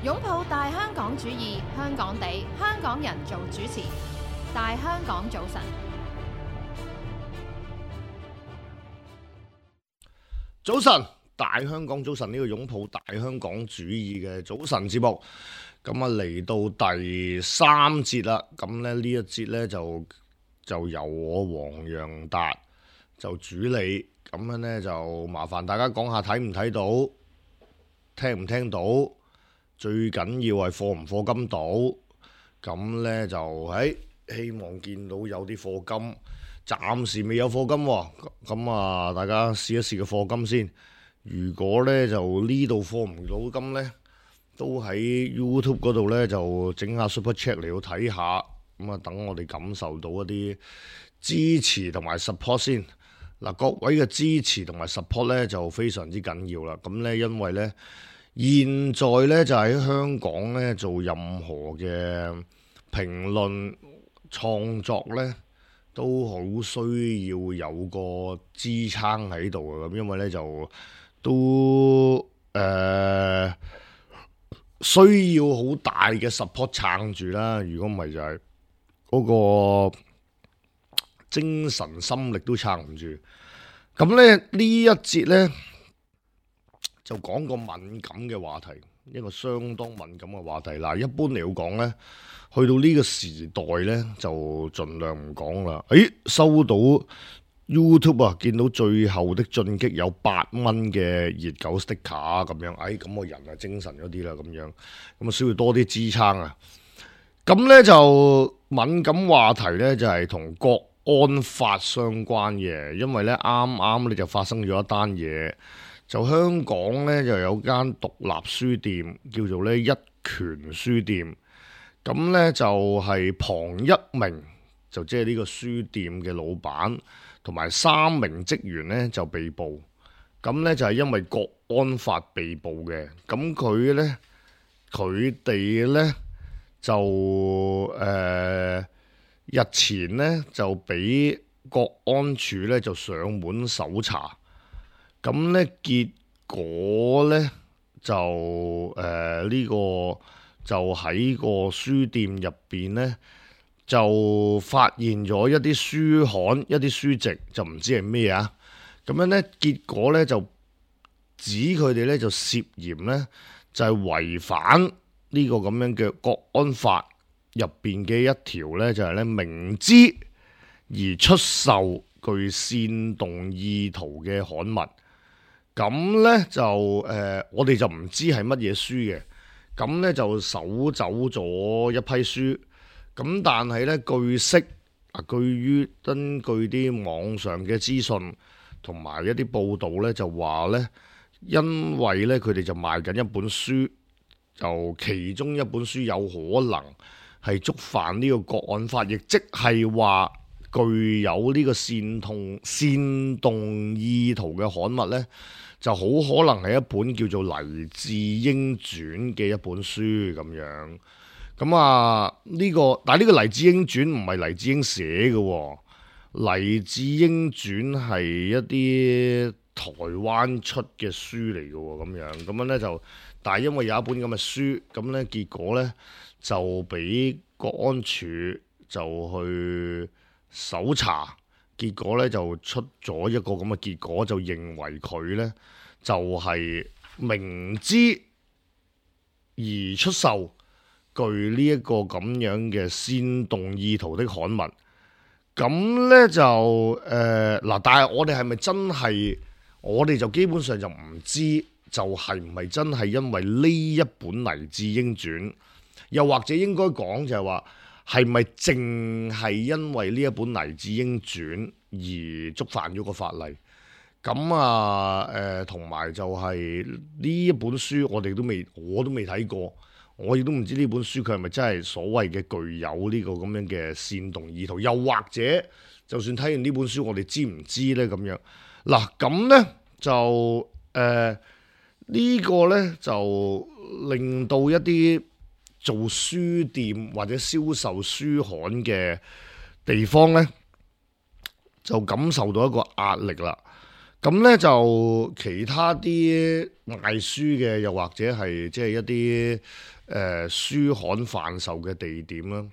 擁抱大香港主義，香港地，香港人做主持。大香港早晨， 早晨，大香港早晨，呢個擁抱大香港主義嘅早晨節目，咁啊嚟到第三節啦。咁咧呢一節咧就由我黃洋達就主理，咁樣咧就麻煩大家講下睇唔睇到，聽唔聽到，最緊要係課唔課金到。咁咧就希望見到有啲課金，暫時未有課金喎。咁啊，大家試一試個課金先。如果咧就呢度課唔到金咧，都喺 YouTube 嗰度咧就整下 Super Chat 嚟到睇下。咁啊，等我哋感受到一啲支持同埋 support 先。嗱，各位嘅支持同埋 support 咧就非常之緊要啦。咁咧因為咧現在咧就喺香港咧做任何嘅評論創作咧，都好需要有個支撐喺度嘅。咁因為咧就都需要好大嘅 support 撐住啦。如果唔係就係嗰個精神心力都撐唔住。咁咧呢一節咧就講個敏感嘅話題，一個相當敏感嘅話題。嗱，一般嚟講咧，去到呢個時代咧，就盡量唔講啦。收到 YouTube 啊，見到最後的進擊有8蚊嘅熱狗 sticker 咁樣，咁我人啊精神咗啲啦，咁啊需要多啲支撐啊。咁咧就敏感話題咧就係同國安法相關嘅，因為咧啱啱咧就發生咗一單嘢。就香港咧就有間獨立書店叫做咧一拳書店，咁咧就係龐一鳴，就即係呢個書店嘅老闆同埋3名職員咧就被捕，咁咧就係因為國安法被捕嘅。咁佢哋咧就日前咧就俾國安處咧就上門搜查。咁咧結果咧就呢個就喺個書店入邊咧就發現咗一啲書刊、一啲書籍，就唔知係咩啊。咁樣咧結果咧就指佢哋咧就涉嫌咧就係違反呢個咁樣嘅國安法入邊嘅一條咧，就係咧明知而出售具煽動意圖嘅刊物。咁咧就我哋就唔知係乜嘢書嘅，咁咧就搜走咗一批書，咁但係咧據悉根據啲網上嘅資訊同埋一啲報道咧，就話咧因為咧佢哋就賣緊一本書，就其中一本書有可能係觸犯呢個國安法，亦即係話具有呢個煽動意圖嘅刊物咧，就好可能係一本叫做《黎智英傳》嘅一本書咁樣。咁啊但係呢個《黎智英傳》唔係黎智英寫嘅喎，《黎智英傳》係一啲台灣出嘅書嚟嘅喎，咁樣咧就，但係因為有一本咁嘅書，咁咧結果咧就俾國安處就去搜查。結果咧就出咗一個咁嘅結果，就認為佢咧就係明知而出售具呢一個咁樣嘅煽動意圖的刊物。咁咧就但係我哋係咪真係？我哋就基本上就唔知，就係唔係真係因為呢一本《黎智英傳》，又或者應該講就係話，係咪淨係因為呢一本《黎智英傳》而觸犯咗個法例？咁啊同埋就係呢一本書，我都未睇過，我亦都唔知呢本書佢係咪真係所謂嘅具有呢個咁樣嘅煽動意圖，又或者就算睇完呢本書，我哋知唔知呢？咁樣嗱，咁呢就呢個呢，就令到一啲做書店或者銷售書刊嘅地方呢，就感受到一個壓力啦。 咁呢就其他啲賣書嘅，又或者係即係一啲書刊販售嘅地點啦，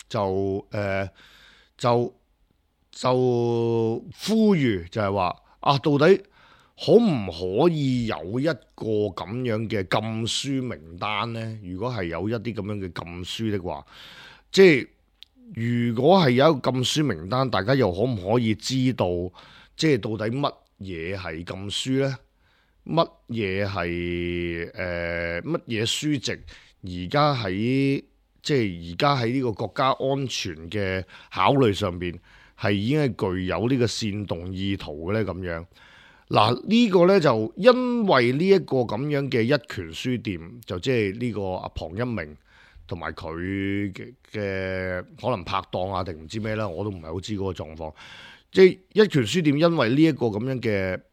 就呼籲就係話啊，到底可唔可以有一個咁樣嘅禁書名單呢？如果係有一啲咁樣嘅禁書的話，即係如果係有一個禁書名單，大家又可唔可以知道，即係到底乜嘢係禁書呢？乜嘢係乜嘢書籍？而家喺呢個國家安全嘅考慮上邊，係已經係具有呢個煽動意圖嘅咧咁樣。嗱，呢個呢，就因為呢一個咁樣嘅一拳書店，就即係呢個阿龐一鳴同埋佢嘅可能拍檔啊定唔知咩啦，我都唔係好知嗰個狀況。即係一拳書店因為呢一個咁樣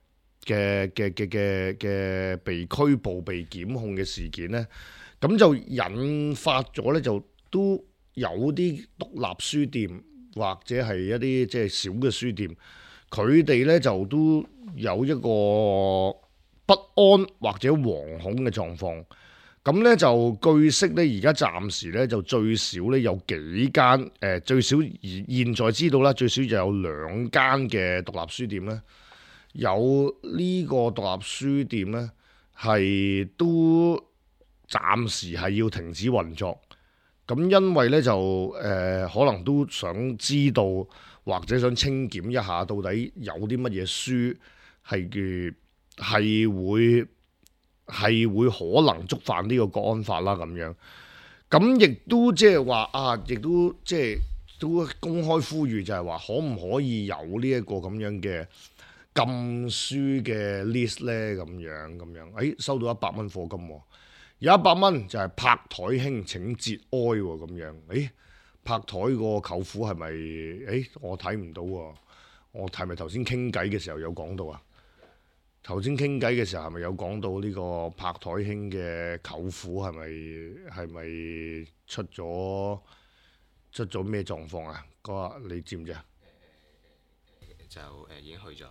嘅被拘捕、被檢控嘅事件呢，咁就引發咗呢，就都有啲獨立書店或者係一啲即係小嘅書店，佢哋呢就都有一個不安或者惶恐嘅狀況。咁呢就據悉呢，而家暫時呢就最少呢有幾間最少現在知道啦，最少就有2間嘅獨立書店呢，有呢個獨立書店呢係都暫時係要停止運作。咁因為呢就可能都想知道或者想清檢一下，到底有啲乜嘢書係會可能觸犯呢個國安法啦咁樣。咁亦都即係話啊，亦都即係都公開呼籲，就係話可唔可以有呢一個咁樣嘅禁書嘅 list 呢？咁樣，收到100蚊課金喎。有100蚊就係拍台兄請節哀喎，咁樣，拍台個舅父係咪？我睇唔到喎，我係咪頭先傾偈嘅時候有講到啊？頭先傾偈嘅時候係咪有講到呢個拍台兄嘅舅父係咪出咗咩狀況啊？嗰日你知唔知啊？ 就已經去咗。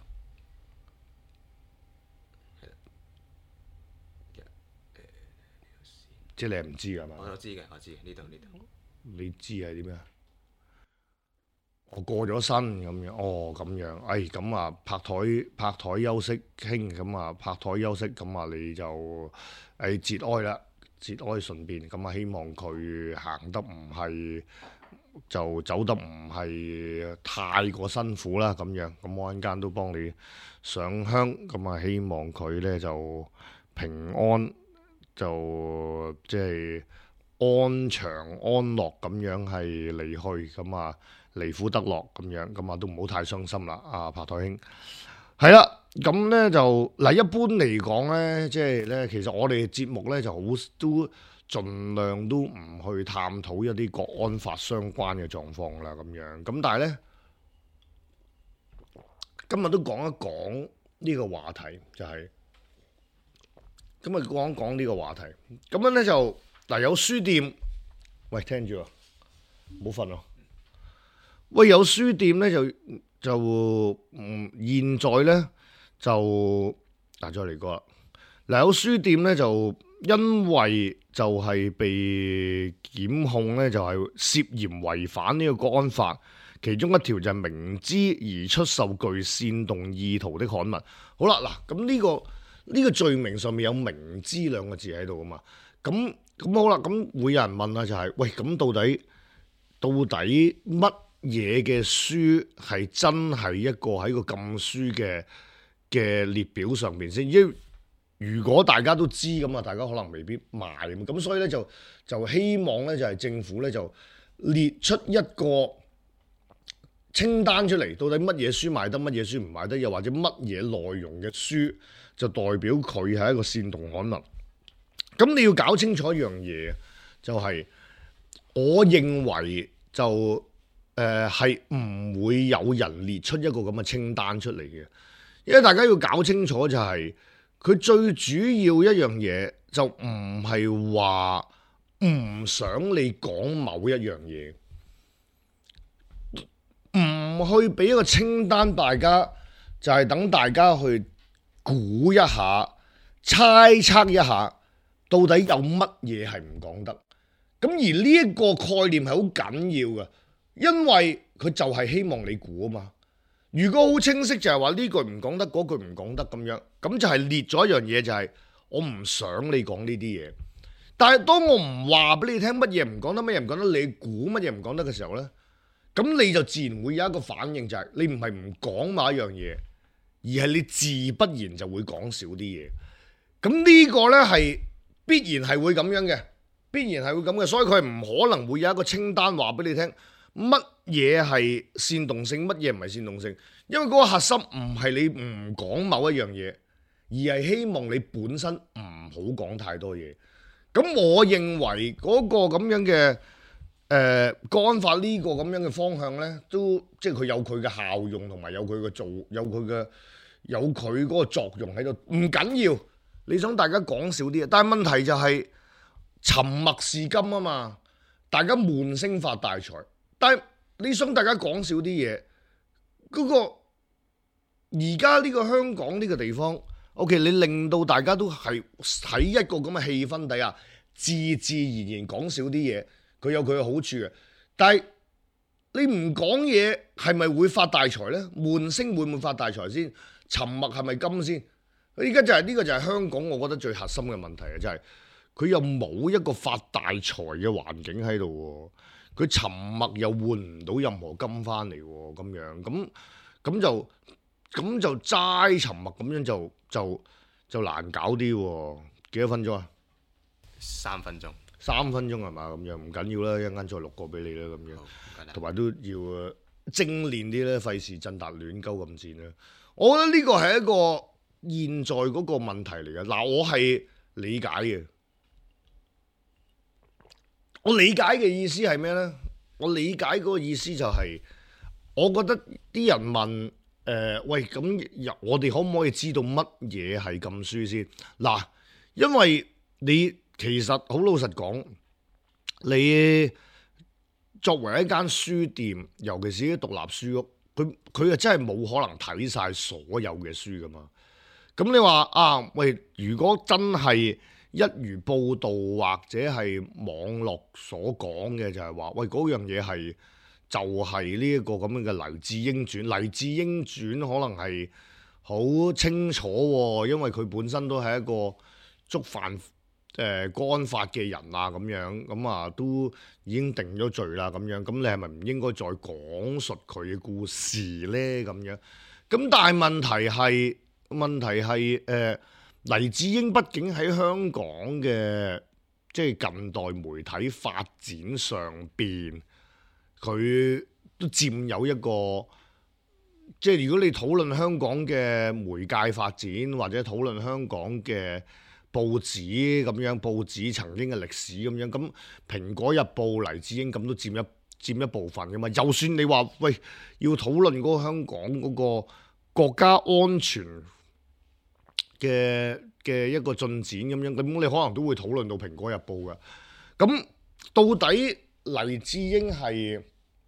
即係你係唔知㗎嘛？ 我知嘅，呢度。 你知係點咩？我過咗身咁樣，咁樣，咁啊拍台休息傾，咁啊拍台休息，咁啊你就節哀啦，節哀順便，咁啊希望佢行得唔係就走得唔係太過辛苦啦，咁樣，咁我陣間都幫你上香，咁啊希望佢呢就平安。就即係安詳安樂咁樣係離去，咁啊離苦得樂咁樣，咁啊都唔好太傷心啦。啊，拍台兄係啦，咁呢就嗱，一般嚟講呢，即係呢，其實我哋節目呢就好都盡量都唔去探討一啲國安法相關嘅狀況啦，咁樣咁，但係呢，今日都講一講呢個話題，就係。咁啊，講一講呢個話題，咁樣呢，就嗱，有書店，喂，聽住啊，唔好瞓啊，喂，有書店呢，就現在呢，就再嚟過啦，嗱，有書店呢，就因為就係被檢控呢，就係涉嫌違反呢個國安法，其中一條就係明知而出售具煽動意圖的刊物。好啦，嗱，咁呢個罪名上面有明知2個字喺度噶嘛？咁好啦，咁會有人問啦，就係喂，咁到底乜嘢嘅書係真係一個喺個禁書嘅列表上邊先？因為如果大家都知咁啊，大家可能未必買咁，所以咧就希望咧就係政府咧就列出一個清單出嚟，到底乜嘢書賣得，乜嘢書唔賣得，又或者乜嘢內容嘅書就代表佢係一個煽動刊物。咁你要搞清楚一樣嘢，就係我認為就係唔會有人列出一個咁嘅清單出嚟嘅，因為大家要搞清楚就係佢最主要一樣嘢就唔係話唔想你講某一樣嘢，唔去俾一個清單，大家就係等大家去估一下、猜測一下，到底有乜嘢係唔講得？咁而呢一個概念係好緊要嘅，因為佢就係希望你估啊嘛。如果好清晰就係話呢句唔講得，嗰句唔講得咁樣，咁就係列咗一樣嘢，就係我唔想你講呢啲嘢。但係當我唔話俾你聽乜嘢唔講得，乜嘢唔講得，你估乜嘢唔講得嘅時候呢，咁你就自然會有一個反應，就係你唔係唔講某一樣嘢，而係你自不然就會講少啲嘢。咁呢個呢係必然係會咁樣嘅，必然係會咁嘅，所以佢係唔可能會有一個清單話俾你聽乜嘢係煽動性，乜嘢唔係煽動性，因為嗰個核心唔係你唔講某一樣嘢，而係希望你本身唔好講太多嘢。咁我認為嗰個咁樣嘅國安法呢個咁樣嘅方向呢，都即係佢有佢嘅效用，同埋有佢嘅有佢嗰個作用喺度。唔緊要，你想大家講少啲，但係問題就係沉默是金啊嘛，大家悶聲發大財。但係你想大家講少啲嘢，嗰個而家呢個香港呢個地方。OK， 你令到大家都係喺一個咁嘅氣氛底下，自自然然講少啲嘢，佢有佢嘅好處嘅。但係你唔講嘢，係咪會發大財呢？悶聲會唔會發大財先？沉默係咪金先？而家就係呢個就係香港，我覺得最核心嘅問題啊！就係佢又冇一個發大財嘅環境喺度喎，佢沉默又換唔到任何金翻嚟喎，咁樣咁就齋沉默咁樣就難搞啲喎。幾多分鐘啊 ？3分鐘。 3分鐘係嘛？咁樣唔緊要啦，一陣間再錄個俾你啦，咁樣。同埋都要精練啲咧，費事震達亂鳩咁戰啦。我覺得呢個係一個現在嗰個問題嚟嘅。嗱，我係理解嘅。我理解嘅意思係咩呢？我理解嗰個意思就係，我覺得啲人問。喂，咁我哋可唔可以知道乜嘢係禁書先？嗱，因為你其實好老實講，你作為一間書店，尤其是啲獨立書屋，佢真係冇可能睇晒所有嘅書噶嘛。咁你話啊，喂，如果真係一如報道或者係網絡所講嘅，就係話，喂，嗰樣嘢係。就係呢一個咁樣嘅黎智英傳，黎智英傳可能係好清楚喎，因為佢本身都係一個觸犯國安法嘅人啊，咁樣咁啊都已經定咗罪啦，咁樣咁你係咪唔應該再講述佢嘅故事呢？咁樣咁但係問題係黎智英畢竟喺香港嘅即係近代媒體發展上邊。佢都佔有一個，即係如果你討論香港嘅媒介發展，或者討論香港嘅報紙咁樣，報紙曾經嘅歷史咁樣，咁《蘋果日報》黎智英咁都佔一部分㗎嘛。就算你話喂要討論嗰個香港嗰個國家安全嘅一個進展咁樣，咁你可能都會討論到《蘋果日報》㗎。咁到底黎智英係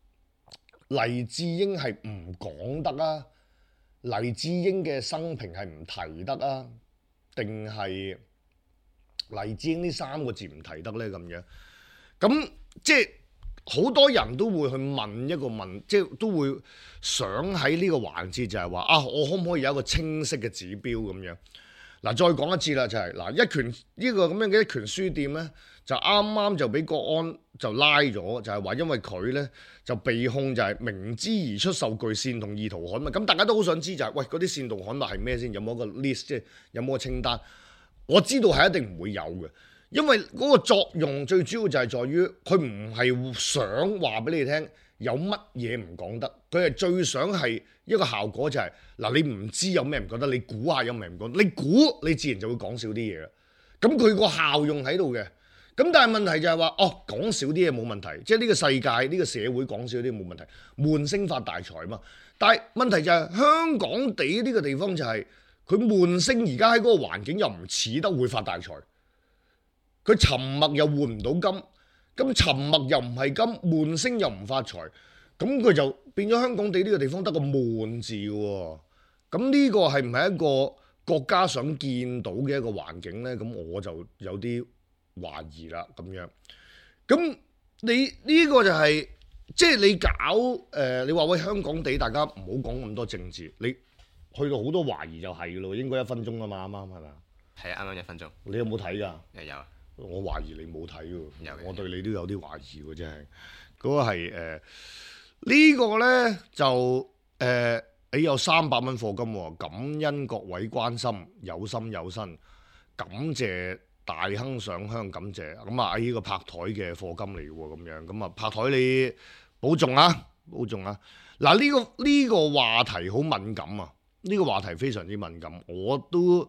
唔講得啊？黎智英嘅生平係唔提得啊？定係黎智英呢3個字唔提得呢？咁樣咁即係好多人都會去問一個問，即係都會想喺呢個環節就係話啊，我可唔可以有一個清晰嘅指標咁樣？嗱，再講一次啦，就係嗱，一拳呢個咁樣嘅一拳書店呢，就啱啱就俾國安就拉咗，就係話因為佢呢就被控就係明知而出售具煽動意圖刊物，咁大家都好想知就係喂嗰啲煽動刊物係咩先？有冇個 list， 即係有冇個清單？我知道係一定唔會有嘅，因為嗰個作用最主要就係在於佢唔係想話俾你聽有乜嘢唔講得，佢係最想係一個效果就係嗱，你唔知有咩唔覺得，你估下有咩唔講，你估你自然就會講少啲嘢啦。咁佢個效用喺度嘅。咁但係問題就係話，哦，講少啲嘢冇問題，即係呢個世界呢個社會講少啲冇問題，悶聲發大財嘛。但係問題就係香港地呢個地方就係佢悶聲，而家喺嗰個環境又唔似得會發大財，佢沉默又換唔到金，咁沉默又唔係金，悶聲又唔發財，咁佢就變咗香港地呢個地方得個悶字喎。咁呢個係唔係一個國家想見到嘅一個環境呢，咁我就有啲懷疑啦咁樣。咁你呢個就係即係你搞你話喂香港地，大家唔好講咁多政治，你去到好多懷疑就係咯，應該1分鐘啊嘛，啱啱係咪啊？ 係啱啱1分鐘。 你有冇睇㗎？ 有。 我懷疑你冇睇喎， 有我對你都有啲懷疑喎，真係嗰個係呢個呢，就你有300蚊課金喎，感恩各位關心，有心有身，感謝大亨上香，感謝咁啊！呢個拍台嘅課金嚟嘅喎，咁樣咁啊拍台你保重啊，保重啊！嗱呢個話題好敏感啊，呢個話題非常之敏感，我都。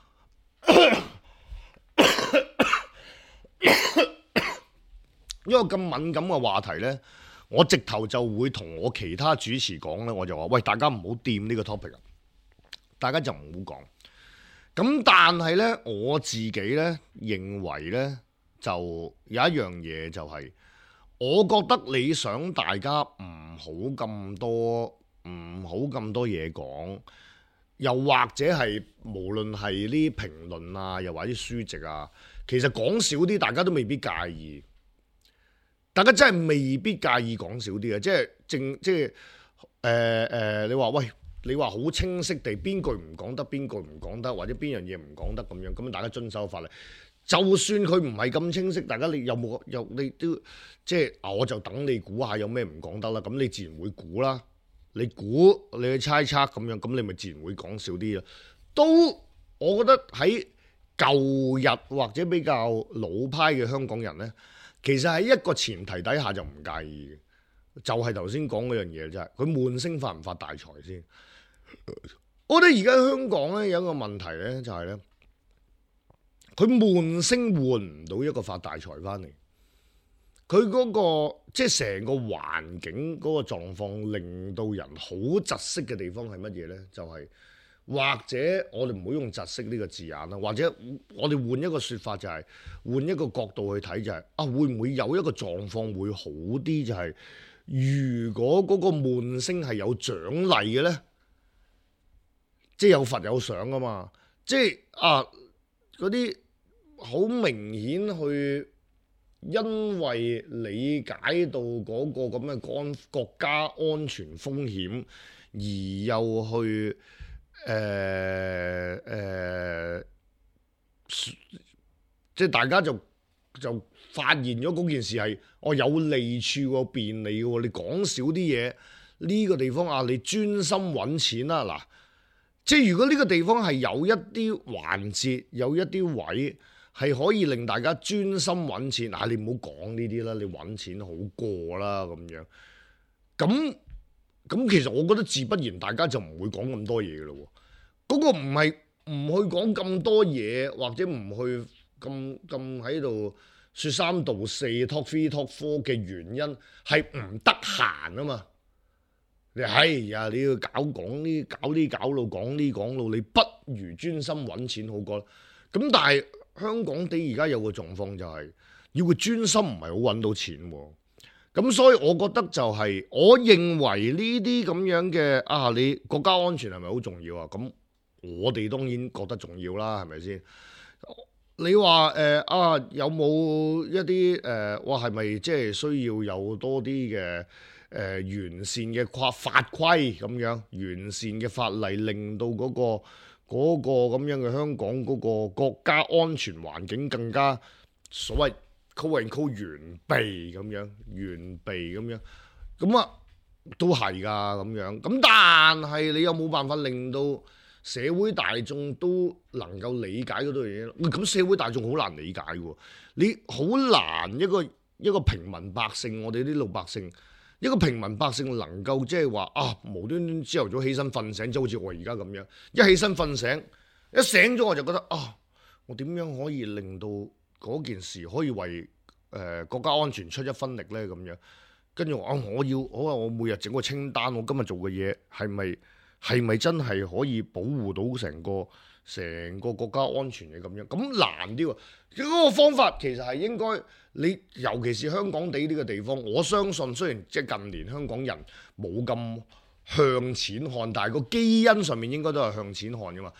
因為咁敏感嘅話題呢，我直頭就會同我其他主持講呢，我就話喂，大家唔好掂呢個 topic 啊，大家就唔好講。咁但係呢，我自己呢認為呢，就有一樣嘢就係，我覺得你想大家唔好咁多嘢講，又或者係無論係啲評論啊，又或者書籍啊，其實講少啲，大家都未必介意。大家真係未必介意講少啲嘅，你話喂，你話好清晰地邊句唔講得，邊句唔講得，或者邊樣嘢唔講得咁樣，咁大家遵守法例。就算佢唔係咁清晰，大家你有冇你都我就等你估下有咩唔講得啦。咁你自然會估啦，你估你去猜測咁樣，咁你咪自然會講少啲啦。都我覺得喺舊日或者比較老派嘅香港人呢。其實喺一個前提底下就唔介意嘅，就係頭先講嗰樣嘢啫。佢悶聲發唔發大財先？我覺得而家香港咧有一個問題咧，就係咧，佢悶聲換唔到一個發大財翻嚟。佢嗰個即係成個環境嗰個狀況，令到人好窒息嘅地方係乜嘢咧？就係或者我哋唔好用窒息呢個字眼啦，或者我哋換一個説法，就係換一個角度去睇，就係啊，會唔會有一個狀況會好啲？就係如果嗰個悶聲係有獎勵嘅咧，即係有罰有賞啊嘛，即係啊嗰啲好明顯去因為理解到嗰個咁嘅國家安全風險，而又去即係大家就發現咗嗰件事係有利處喎，便利喎。你講少啲嘢，呢個地方啊，你專心揾錢啦。嗱，即係如果呢個地方係有一啲環節，有一啲位係可以令大家專心揾錢，你唔好講呢啲啦，你揾錢好過啦咁樣。咁其實我覺得自不然，大家就唔會講咁多嘢嘅咯。嗰個唔係唔去講咁多嘢，或者唔去咁喺度説三道四 talk three talk four 嘅原因係唔得閒啊嘛。你要搞路講呢講路，你不如專心揾錢好過。咁但係香港地而家有個狀況就係要佢專心唔係好揾到錢喎。咁所以我覺得就係，我認為呢啲咁樣嘅你國家安全係咪好重要啊？咁我哋當然覺得重要啦，係咪先？你話有冇一啲係咪即係需要有多啲嘅完善嘅法規咁樣，完善嘅法例，令到嗰個咁樣嘅香港嗰個國家安全環境更加所謂完備咁樣，咁都係㗎咁樣。咁但係你有冇辦法令到社會大眾都能夠理解嗰堆嘢？咁社會大眾好難理解喎，你好難一個平民百姓，我哋啲老百姓，一個平民百姓能夠即係話無端端朝頭早起身瞓醒，就好似我而家咁樣，一起身瞓醒，一醒咗我就覺得我點樣可以令到嗰件事可以為國家安全出一分力呢？咁樣，跟住我每日整個清單，我今日做嘅嘢係咪真係可以保護到成個國家安全嘅咁樣？咁難啲喎。嗰個方法其實係應該你，尤其是香港地呢個地方，我相信雖然即係近年香港人冇咁向錢看，但係個基因上面應該都係向錢看噶嘛。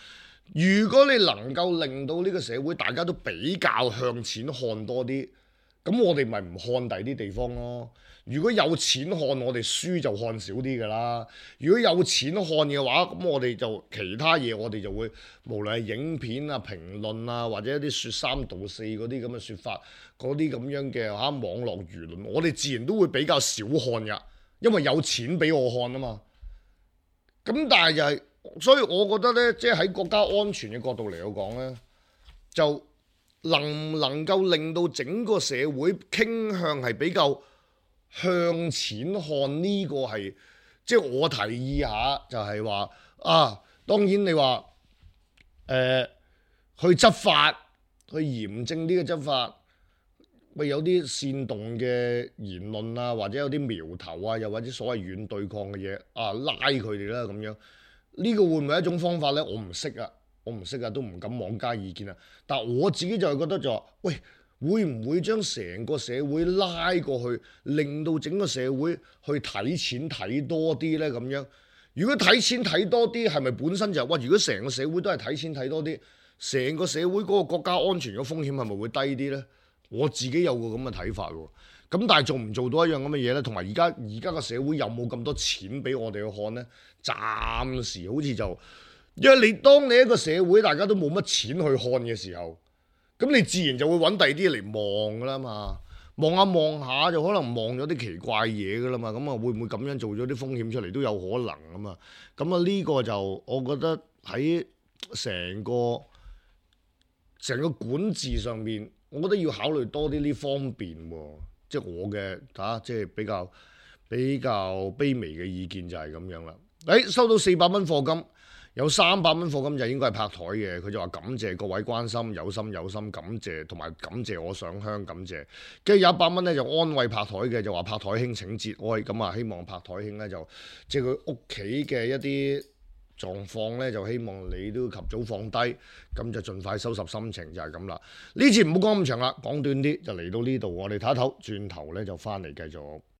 如果你能夠令到呢個社會大家都比較向錢看多啲，咁我哋咪唔看第啲地方咯。如果有錢看，我哋書就看少啲㗎啦。如果有錢看嘅話，咁我哋就其他嘢我哋就會無論係影片啊、評論啊，或者一啲説三道四嗰啲咁嘅説法，嗰啲咁樣嘅網絡輿論，我哋自然都會比較少看㗎，因為有錢俾我看啊嘛。咁但係就係，所以我覺得呢，即係喺國家安全嘅角度嚟講呢，就能唔能夠令到整個社會傾向係比較向錢看，呢個係即係我提議下，就係話當然你話去執法，去嚴正呢個執法，咪有啲煽動嘅言論啊，或者有啲苗頭啊，又或者所謂軟對抗嘅嘢拉佢哋啦咁樣，呢個會唔會係一種方法呢？我唔識啊，都唔敢妄加意見啊。但係我自己就係覺得就話，喂，會唔會將成個社會拉過去，令到整個社會去睇錢睇多啲呢？咁樣，如果睇錢睇多啲，係咪本身就係如果成個社會都係睇錢睇多啲，成個社會嗰個國家安全嘅風險係咪會低啲呢？我自己有個咁嘅睇法喎。咁但係做唔做到一樣咁嘅嘢呢？同埋而家個社會有冇咁多錢俾我哋去看呢？暫時好似就，因為當你一個社會大家都冇乜錢去看嘅時候，咁你自然就會揾第二啲嚟望噶啦嘛，望下就可能望咗啲奇怪嘢噶啦嘛，咁啊會唔會咁樣做咗啲風險出嚟都有可能啊嘛，咁啊呢個就我覺得喺成個管治上面，我覺得要考慮多啲呢方面喎，即係我嘅即係比較卑微嘅意見就係咁樣啦。收到400蚊課金。有300蚊課金就應該係拍台嘅，佢就話感謝各位關心，有心感謝，同埋感謝我上香感謝。跟住有100蚊咧就安慰拍台嘅，就話拍台兄請節哀，咁啊希望拍台兄咧就即係佢屋企嘅一啲狀況咧，就希望你都及早放低，咁就盡快收拾心情，就係咁啦。呢次唔好講咁長啦，講短啲就嚟到呢度，我哋唞一唞，轉頭咧就翻嚟繼續。